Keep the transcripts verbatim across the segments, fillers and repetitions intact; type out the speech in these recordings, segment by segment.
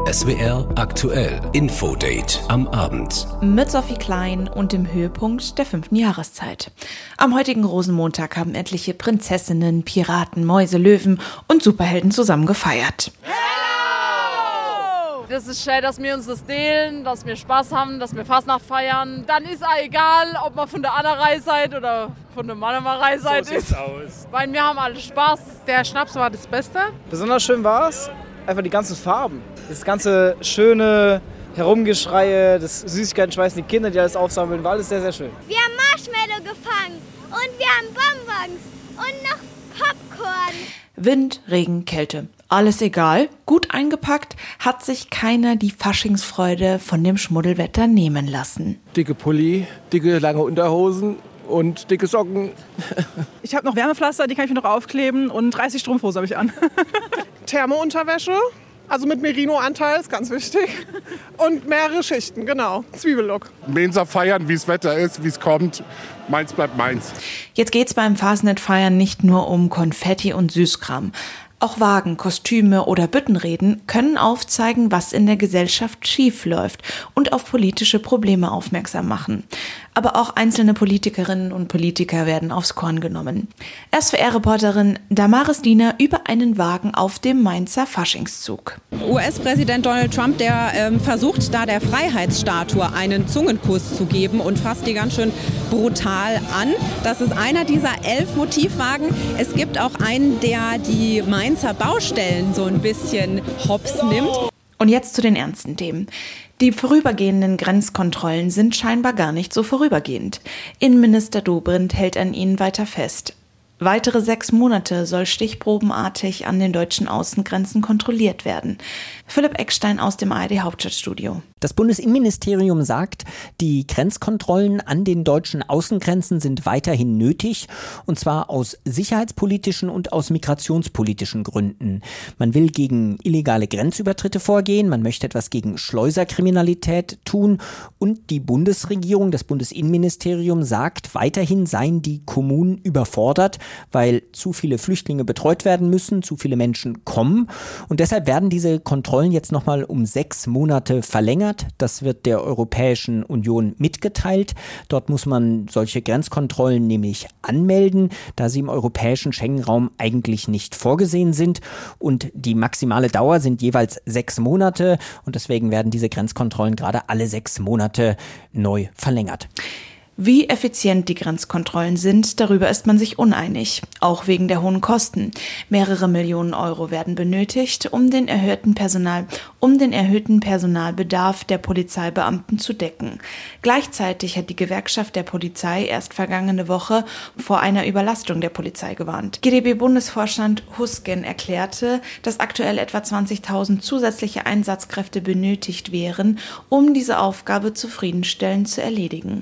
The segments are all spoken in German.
S W R aktuell Infodate am Abend. Mit Sophie Klein und dem Höhepunkt der fünften Jahreszeit. Am heutigen Rosenmontag haben etliche Prinzessinnen, Piraten, Mäuse, Löwen und Superhelden zusammen gefeiert. Das ist schön, dass wir uns das teilen, dass wir Spaß haben, dass wir Fastnacht feiern. Dann ist auch egal, ob man von der Annerei seid oder von der Mannerei seid. So sieht's aus. Weil wir haben alle Spaß. Der Schnaps war das Beste. Besonders schön war es, einfach die ganzen Farben. Das ganze schöne Herumgeschreie, das Süßigkeiten schmeißen, die Kinder, die alles aufsammeln, war alles sehr, sehr schön. Wir haben Marshmallow gefangen und wir haben Bonbons und noch Popcorn. Wind, Regen, Kälte. Alles egal, gut eingepackt, hat sich keiner die Faschingsfreude von dem Schmuddelwetter nehmen lassen. Dicke Pulli, dicke lange Unterhosen und dicke Socken. Ich habe noch Wärmepflaster, die kann ich mir noch aufkleben und dreißig Strumpfhose habe ich an. Thermounterwäsche, also mit Merino-Anteil, ist ganz wichtig. Und mehrere Schichten, genau. Zwiebellook. Mensa feiern, wie es Wetter ist, wie es kommt. Meins bleibt meins. Jetzt geht's beim Fasnet-Feiern nicht nur um Konfetti und Süßkram. Auch Wagen, Kostüme oder Büttenreden können aufzeigen, was in der Gesellschaft schief läuft und auf politische Probleme aufmerksam machen. Aber auch einzelne Politikerinnen und Politiker werden aufs Korn genommen. S W R-Reporterin Damaris Diener über einen Wagen auf dem Mainzer Faschingszug. U S-Präsident Donald Trump, der ähm, versucht da der Freiheitsstatue einen Zungenkuss zu geben und fasst die ganz schön brutal an. Das ist einer dieser elf Motivwagen. Es gibt auch einen, der die Mainzer Baustellen so ein bisschen hops nimmt. Und jetzt zu den ernsten Themen. Die vorübergehenden Grenzkontrollen sind scheinbar gar nicht so vorübergehend. Innenminister Dobrindt hält an ihnen weiter fest. Weitere sechs Monate soll stichprobenartig an den deutschen Außengrenzen kontrolliert werden. Philipp Eckstein aus dem A R D-Hauptstadtstudio. Das Bundesinnenministerium sagt, die Grenzkontrollen an den deutschen Außengrenzen sind weiterhin nötig, und zwar aus sicherheitspolitischen und aus migrationspolitischen Gründen. Man will gegen illegale Grenzübertritte vorgehen, man möchte etwas gegen Schleuserkriminalität tun, und die Bundesregierung, das Bundesinnenministerium sagt, weiterhin seien die Kommunen überfordert, weil zu viele Flüchtlinge betreut werden müssen, zu viele Menschen kommen, und deshalb werden diese Kontrollen jetzt nochmal um sechs Monate verlängert. Das wird der Europäischen Union mitgeteilt. Dort muss man solche Grenzkontrollen nämlich anmelden, da sie im europäischen Schengen-Raum eigentlich nicht vorgesehen sind. Und die maximale Dauer sind jeweils sechs Monate. Und deswegen werden diese Grenzkontrollen gerade alle sechs Monate neu verlängert. Wie effizient die Grenzkontrollen sind, darüber ist man sich uneinig, auch wegen der hohen Kosten. Mehrere Millionen Euro werden benötigt, um den erhöhten Personal, um den erhöhten Personalbedarf der Polizeibeamten zu decken. Gleichzeitig hat die Gewerkschaft der Polizei erst vergangene Woche vor einer Überlastung der Polizei gewarnt. G d B-Bundesvorstand Husken erklärte, dass aktuell etwa zwanzigtausend zusätzliche Einsatzkräfte benötigt wären, um diese Aufgabe zufriedenstellend zu erledigen.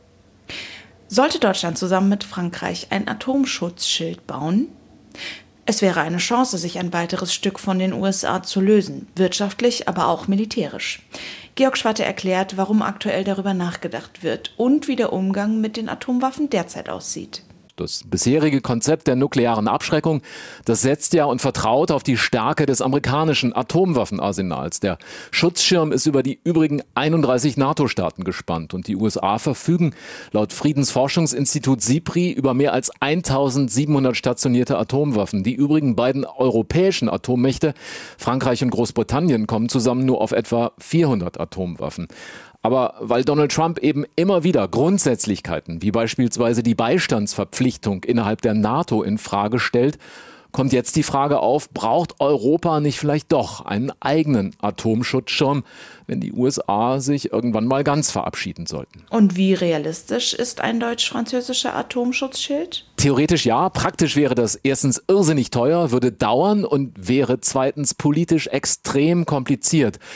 Sollte Deutschland zusammen mit Frankreich ein Atomschutzschild bauen? Es wäre eine Chance, sich ein weiteres Stück von den U S A zu lösen, wirtschaftlich, aber auch militärisch. Georg Schwatte erklärt, warum aktuell darüber nachgedacht wird und wie der Umgang mit den Atomwaffen derzeit aussieht. Das bisherige Konzept der nuklearen Abschreckung, das setzt ja und vertraut auf die Stärke des amerikanischen Atomwaffenarsenals. Der Schutzschirm ist über die übrigen einunddreißig NATO-Staaten gespannt und die U S A verfügen laut Friedensforschungsinstitut SIPRI über mehr als eintausendsiebenhundert stationierte Atomwaffen. Die übrigen beiden europäischen Atommächte, Frankreich und Großbritannien, kommen zusammen nur auf etwa vierhundert Atomwaffen. Aber weil Donald Trump eben immer wieder Grundsätzlichkeiten, wie beispielsweise die Beistandsverpflichtung innerhalb der NATO in Frage stellt, kommt jetzt die Frage auf, braucht Europa nicht vielleicht doch einen eigenen Atomschutzschirm, wenn die U S A sich irgendwann mal ganz verabschieden sollten? Und wie realistisch ist ein deutsch-französischer Atomschutzschild? Theoretisch ja, praktisch wäre das erstens irrsinnig teuer, würde dauern und wäre zweitens politisch extrem kompliziert.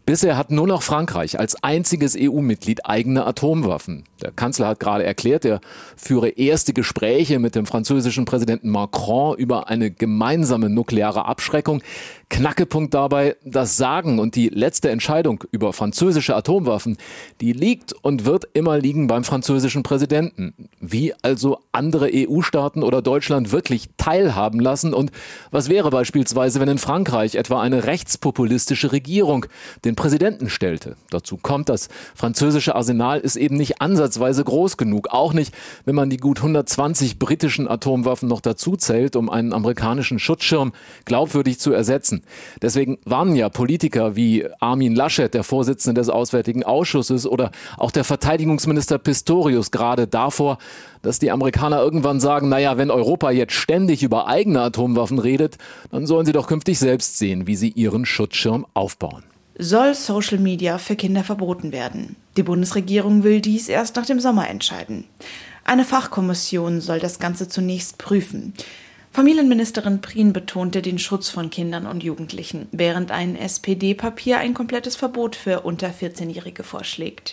Bisher hat nur noch Frankreich als einziges E U-Mitglied eigene Atomwaffen. Der Kanzler hat gerade erklärt, er führe erste Gespräche mit dem französischen Präsidenten Macron über eine gemeinsame nukleare Abschreckung. Knackepunkt dabei, das Sagen und die letzte Entscheidung über französische Atomwaffen, die liegt und wird immer liegen beim französischen Präsidenten. Wie also andere E U-Staaten oder Deutschland wirklich teilhaben lassen und was wäre beispielsweise, wenn in Frankreich etwa eine rechtspopulistische Regierung den Präsidenten stellte? Dazu kommt, das französische Arsenal ist eben nicht ansatzweise groß genug, auch nicht, wenn man die gut hundertzwanzig britischen Atomwaffen noch dazu zählt, um einen amerikanischen Schutzschirm glaubwürdig zu ersetzen. Deswegen warnen ja Politiker wie Armin Laschet, der Vorsitzende des Auswärtigen Ausschusses, oder auch der Verteidigungsminister Pistorius gerade davor, dass die Amerikaner irgendwann sagen, naja, wenn Europa jetzt ständig über eigene Atomwaffen redet, dann sollen sie doch künftig selbst sehen, wie sie ihren Schutzschirm aufbauen. Soll Social Media für Kinder verboten werden? Die Bundesregierung will dies erst nach dem Sommer entscheiden. Eine Fachkommission soll das Ganze zunächst prüfen. Familienministerin Prien betonte den Schutz von Kindern und Jugendlichen, während ein S P D-Papier ein komplettes Verbot für unter vierzehnjährige vorschlägt.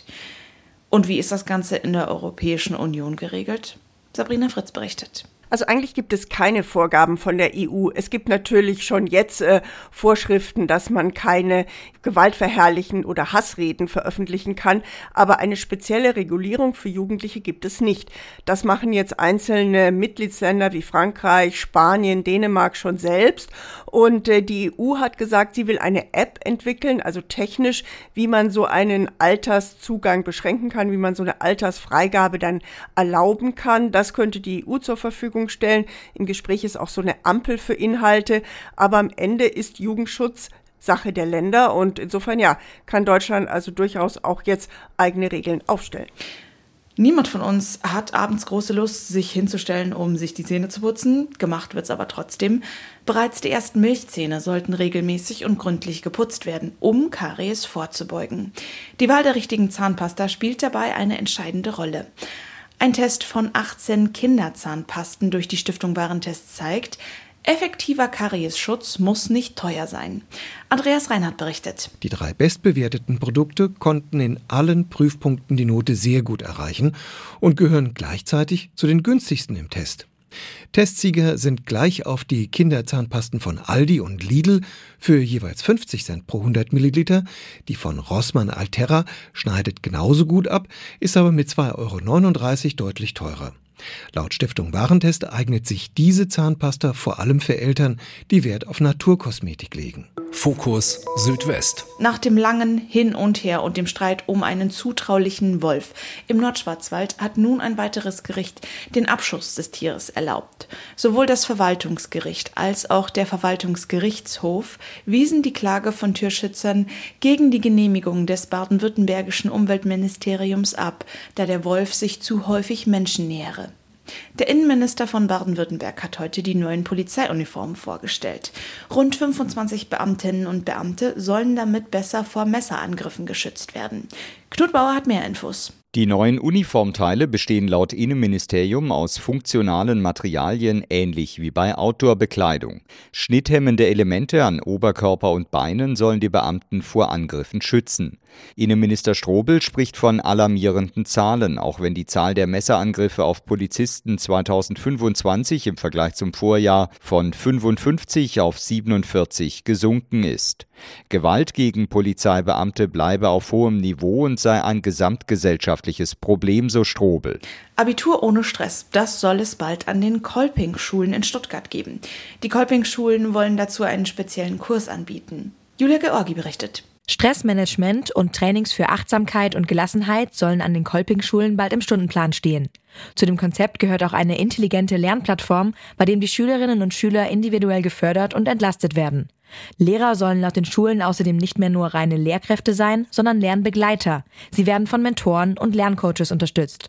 Und wie ist das Ganze in der Europäischen Union geregelt? Sabrina Fritz berichtet. Also eigentlich gibt es keine Vorgaben von der E U. Es gibt natürlich schon jetzt äh, Vorschriften, dass man keine gewaltverherrlichen oder Hassreden veröffentlichen kann, aber eine spezielle Regulierung für Jugendliche gibt es nicht. Das machen jetzt einzelne Mitgliedsländer wie Frankreich, Spanien, Dänemark schon selbst und äh, die E U hat gesagt, sie will eine App entwickeln, also technisch, wie man so einen Alterszugang beschränken kann, wie man so eine Altersfreigabe dann erlauben kann. Das könnte die E U zur Verfügung stellen. Im Gespräch ist auch so eine Ampel für Inhalte, aber am Ende ist Jugendschutz Sache der Länder und insofern ja, kann Deutschland also durchaus auch jetzt eigene Regeln aufstellen. Niemand von uns hat abends große Lust, sich hinzustellen, um sich die Zähne zu putzen. Gemacht wird's aber trotzdem. Bereits die ersten Milchzähne sollten regelmäßig und gründlich geputzt werden, um Karies vorzubeugen. Die Wahl der richtigen Zahnpasta spielt dabei eine entscheidende Rolle. Ein Test von achtzehn Kinderzahnpasten durch die Stiftung Warentest zeigt, effektiver Kariesschutz muss nicht teuer sein. Andreas Reinhardt berichtet. Die drei bestbewerteten Produkte konnten in allen Prüfpunkten die Note sehr gut erreichen und gehören gleichzeitig zu den günstigsten im Test. Testsieger sind gleich auf die Kinderzahnpasten von Aldi und Lidl für jeweils fünfzig Cent pro hundert Milliliter. Die von Rossmann Alterra schneidet genauso gut ab, ist aber mit zwei Euro neununddreißig deutlich teurer. Laut Stiftung Warentest eignet sich diese Zahnpasta vor allem für Eltern, die Wert auf Naturkosmetik legen. Fokus Südwest. Nach dem langen Hin und Her und dem Streit um einen zutraulichen Wolf im Nordschwarzwald hat nun ein weiteres Gericht den Abschuss des Tieres erlaubt. Sowohl das Verwaltungsgericht als auch der Verwaltungsgerichtshof wiesen die Klage von Tierschützern gegen die Genehmigung des baden-württembergischen Umweltministeriums ab, da der Wolf sich zu häufig Menschen nähere. Der Innenminister von Baden-Württemberg hat heute die neuen Polizeiuniformen vorgestellt. Rund fünfundzwanzig Beamtinnen und Beamte sollen damit besser vor Messerangriffen geschützt werden. Knut Bauer hat mehr Infos. Die neuen Uniformteile bestehen laut Innenministerium aus funktionalen Materialien, ähnlich wie bei Outdoor-Bekleidung. Schnitthemmende Elemente an Oberkörper und Beinen sollen die Beamten vor Angriffen schützen. Innenminister Strobel spricht von alarmierenden Zahlen, auch wenn die Zahl der Messerangriffe auf Polizisten zweitausendfünfundzwanzig im Vergleich zum Vorjahr von fünfundfünfzig auf siebenundvierzig gesunken ist. Gewalt gegen Polizeibeamte bleibe auf hohem Niveau und sei ein gesamtgesellschaftliches Problem, so Strobel. Abitur ohne Stress, das soll es bald an den Kolping-Schulen in Stuttgart geben. Die Kolping-Schulen wollen dazu einen speziellen Kurs anbieten. Julia Georgi berichtet. Stressmanagement und Trainings für Achtsamkeit und Gelassenheit sollen an den Kolping-Schulen bald im Stundenplan stehen. Zu dem Konzept gehört auch eine intelligente Lernplattform, bei dem die Schülerinnen und Schüler individuell gefördert und entlastet werden. Lehrer sollen laut den Schulen außerdem nicht mehr nur reine Lehrkräfte sein, sondern Lernbegleiter. Sie werden von Mentoren und Lerncoaches unterstützt.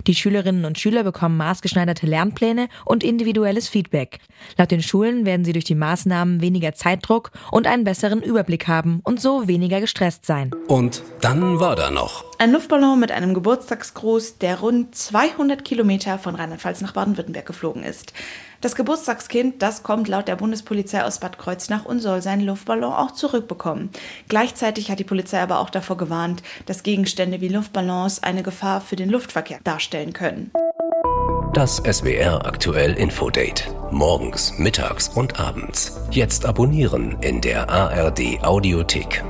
Die Schülerinnen und Schüler bekommen maßgeschneiderte Lernpläne und individuelles Feedback. Laut den Schulen werden sie durch die Maßnahmen weniger Zeitdruck und einen besseren Überblick haben und so weniger gestresst sein. Und dann war da noch ein Luftballon mit einem Geburtstagsgruß, der rund zweihundert Kilometer von Rheinland-Pfalz nach Baden-Württemberg geflogen ist. Das Geburtstagskind, das kommt laut der Bundespolizei aus Bad Kreuznach und soll seinen Luftballon auch zurückbekommen. Gleichzeitig hat die Polizei aber auch davor gewarnt, dass Gegenstände wie Luftballons eine Gefahr für den Luftverkehr darstellen können. Das S W R aktuell Infodate. Morgens, mittags und abends. Jetzt abonnieren in der A R D Audiothek.